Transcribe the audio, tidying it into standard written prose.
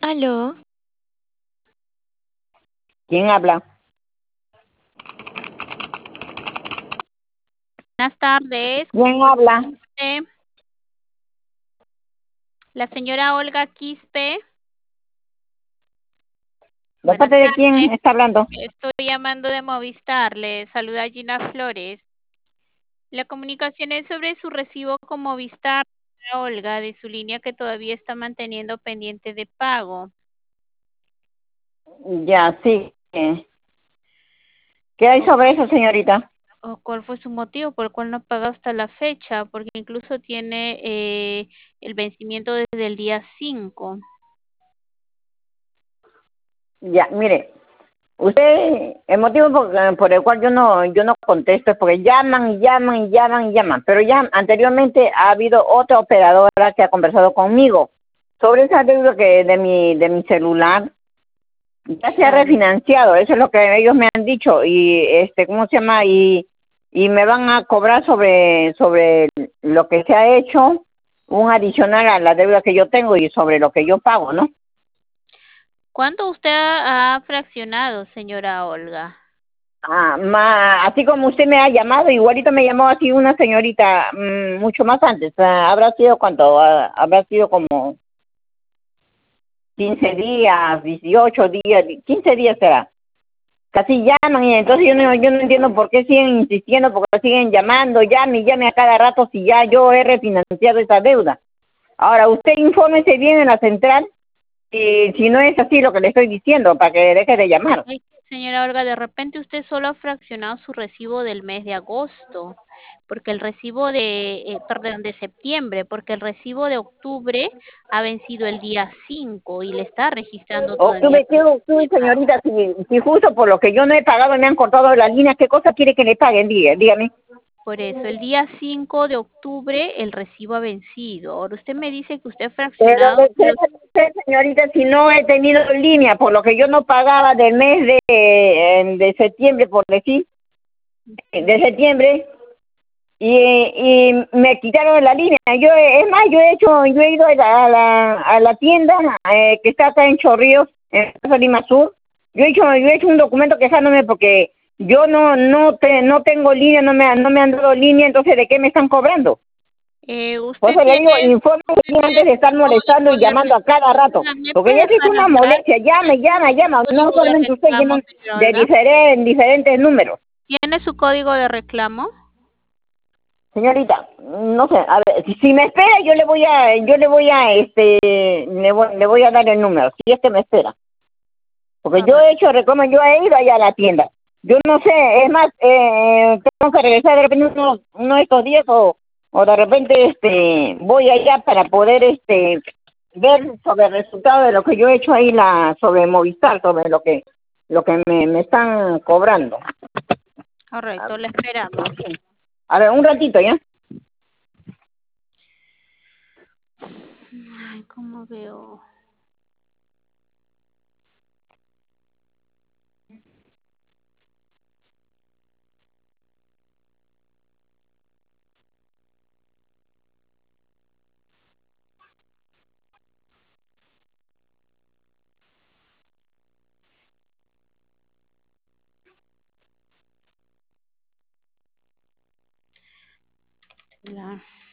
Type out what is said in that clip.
Aló, ¿Quién habla? Buenas tardes, ¿Quién habla? la señora Olga Quispe. ¿De Buenas parte de tardes, quién está hablando? estoy llamando de Movistar, le saluda Gina Flores. La comunicación es sobre su recibo con Movistar, señora Olga, de su línea que todavía está manteniendo pendiente de pago. Ya, sí. ¿Qué hay sobre eso, señorita? ¿O cuál fue su motivo por el cual no paga hasta la fecha? Porque incluso tiene el vencimiento desde el día 5. Ya, mire, usted, el motivo por el cual yo no contesto es porque llaman, pero ya anteriormente ha habido otra operadora que ha conversado conmigo sobre esa deuda que de mi celular. Ya se ha Claro. refinanciado, eso es lo que ellos me han dicho, y ¿cómo se llama? Y me van a cobrar sobre lo que se ha hecho, un adicional a la deuda que yo tengo y sobre lo que yo pago, ¿no? ¿Cuánto usted ha fraccionado, señora Olga? Así como usted me ha llamado, igualito me llamó así una señorita mucho más antes. ¿Habrá sido cuánto? Habrá sido como 15 días, 18 días, 15 días será. Casi llaman y entonces yo no entiendo por qué siguen insistiendo, por qué siguen llamando, llame a cada rato si ya yo he refinanciado esa deuda. Ahora, usted infórmese bien en la central si no es así lo que le estoy diciendo, para que deje de llamar. Ay, señora Olga, de repente usted solo ha fraccionado su recibo del mes de agosto, porque el recibo perdón, de septiembre, porque el recibo de octubre ha vencido el día 5 y le está registrando todavía. Octubre, señorita, si justo por lo que yo no he pagado me han cortado la línea, ¿qué cosa quiere que le paguen? Dígame. Por eso, el día 5 de octubre el recibo ha vencido. Ahora usted me dice que usted ha Pero fraccionado, pero señorita, si no he tenido línea, por lo que yo no pagaba del mes de septiembre, por decir, de septiembre, y me quitaron la línea. Es más, yo he ido a la tienda que está acá en Chorrillos, en Plaza Lima Sur. Yo he hecho un documento quejándome porque yo no tengo línea, no me han dado línea, entonces ¿de qué me están cobrando? Por usted eso le digo, tiene infórmese bien antes de estar molestando y código de llamando a cada rato. ¿Me Porque puede ya sí es dejar una hablar? molestia, llama. No Código de solamente usted, reclamo, llaman señora de Olga. diferentes números. ¿Tiene su código de reclamo? Señorita, no sé, a ver, si me espera le voy a dar el número, si es que me espera. Porque yo he Correcto. hecho reclamo, yo he ido allá a la tienda. Yo no sé, es más, tengo que regresar de repente uno de estos días o de repente voy allá para poder ver sobre el resultado de lo que yo he hecho ahí sobre Movistar, sobre lo que me están cobrando. Correcto, le esperamos. A ver, un ratito, ¿ya? Ay, ¿cómo veo? La